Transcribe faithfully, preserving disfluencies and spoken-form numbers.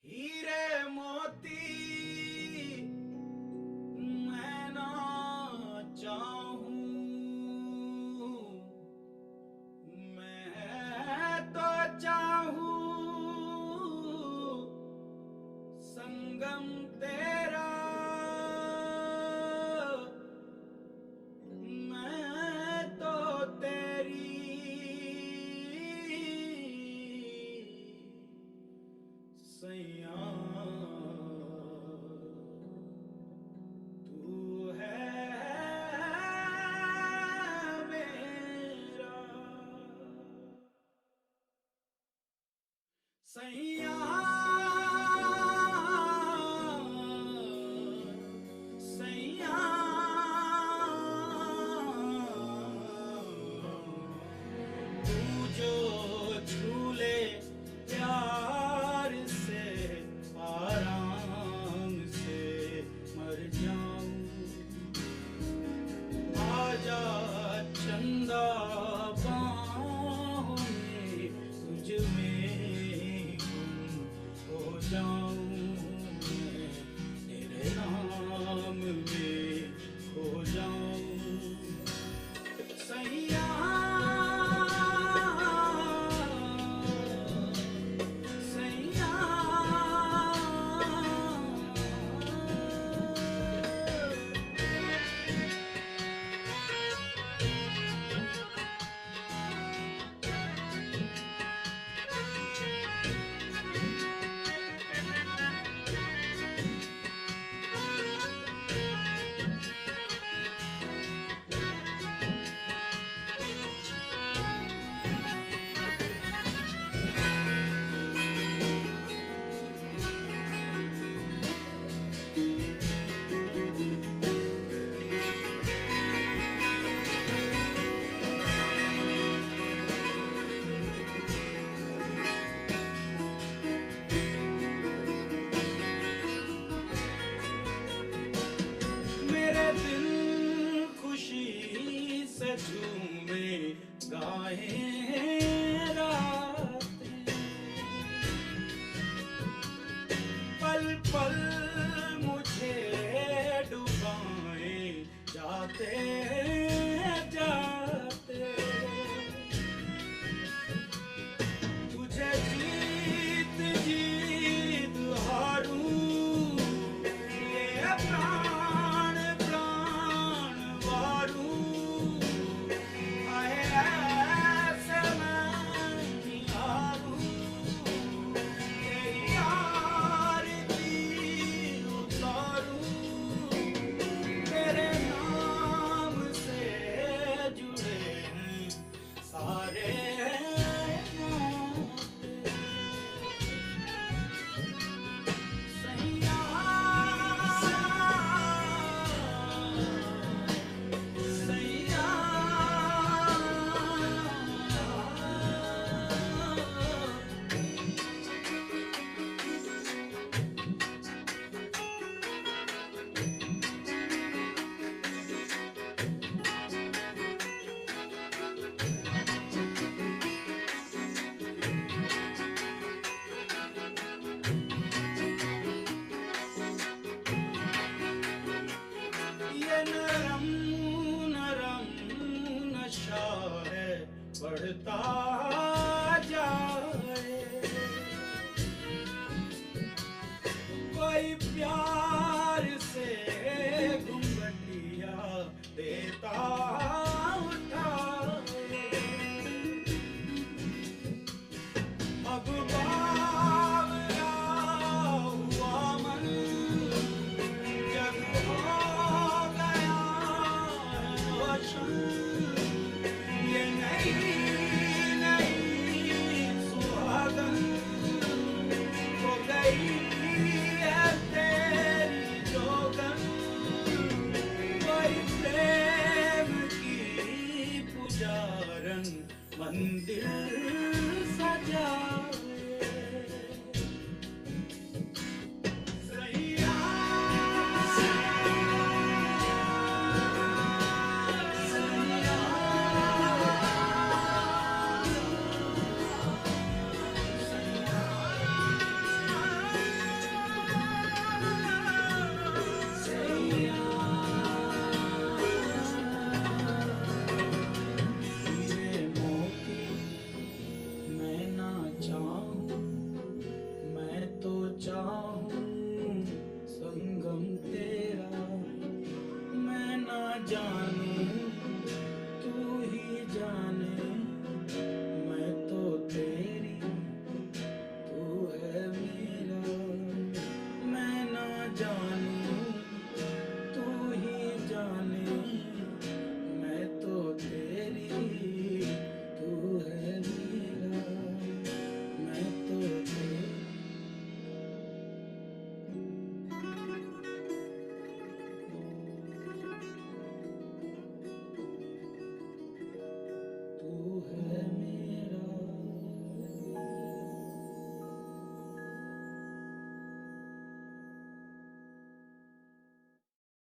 हीरे मोती मैं ना चाहूं, मैं तो चाहूं संगम तेरा, मैं तो तेरी सैया तू है मेरा सैया सैया तू जो झूले प्यार से आराम से मर जाऊं, आजा चंदा बाहों में तुझ में गुम हो जाऊं, मैं तेरे नाम में खो जाऊं सैया झूमे गाए रातें, पल पल मुझे डुबाए जाते जाते, तुझे जीत जीत हारूं ये प्राण प्राण वारूं, नरम नरम नशा है बढ़ता जाए, कोई प्यार